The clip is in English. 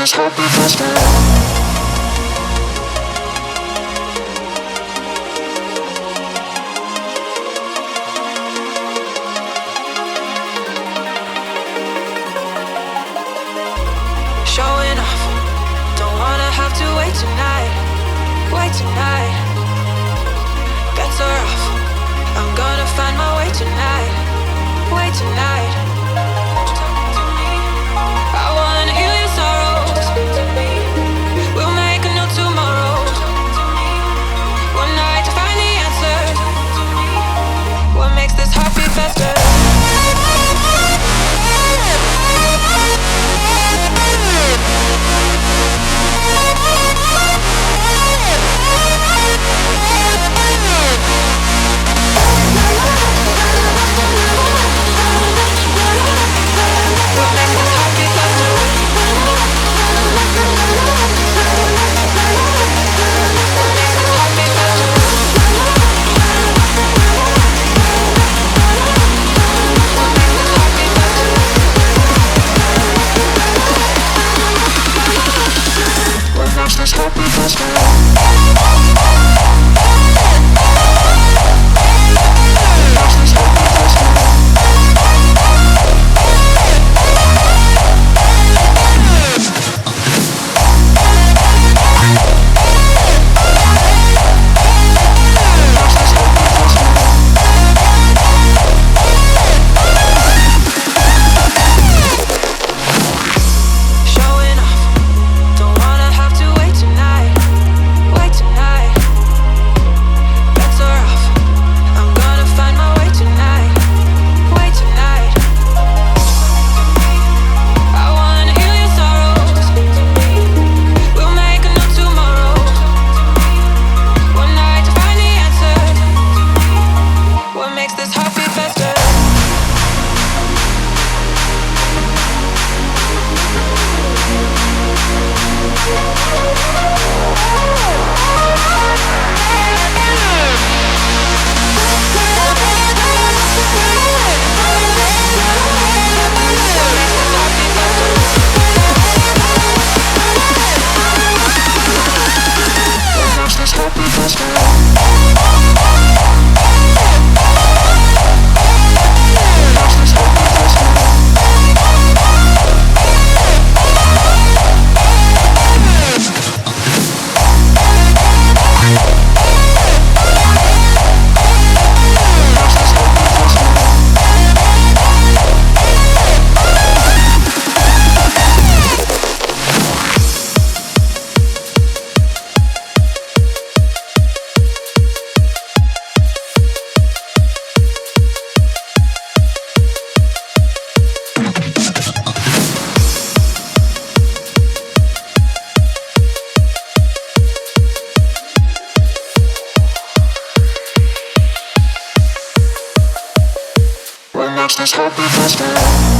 this happy faster? Showing off, don't wanna have to wait tonight. Better off, I'm gonna find my way tonight. I wanna heal your sorrows. We'll make a new tomorrow. One night to find the answers. What makes this heart beat faster? Happy faster. What makes this happy faster?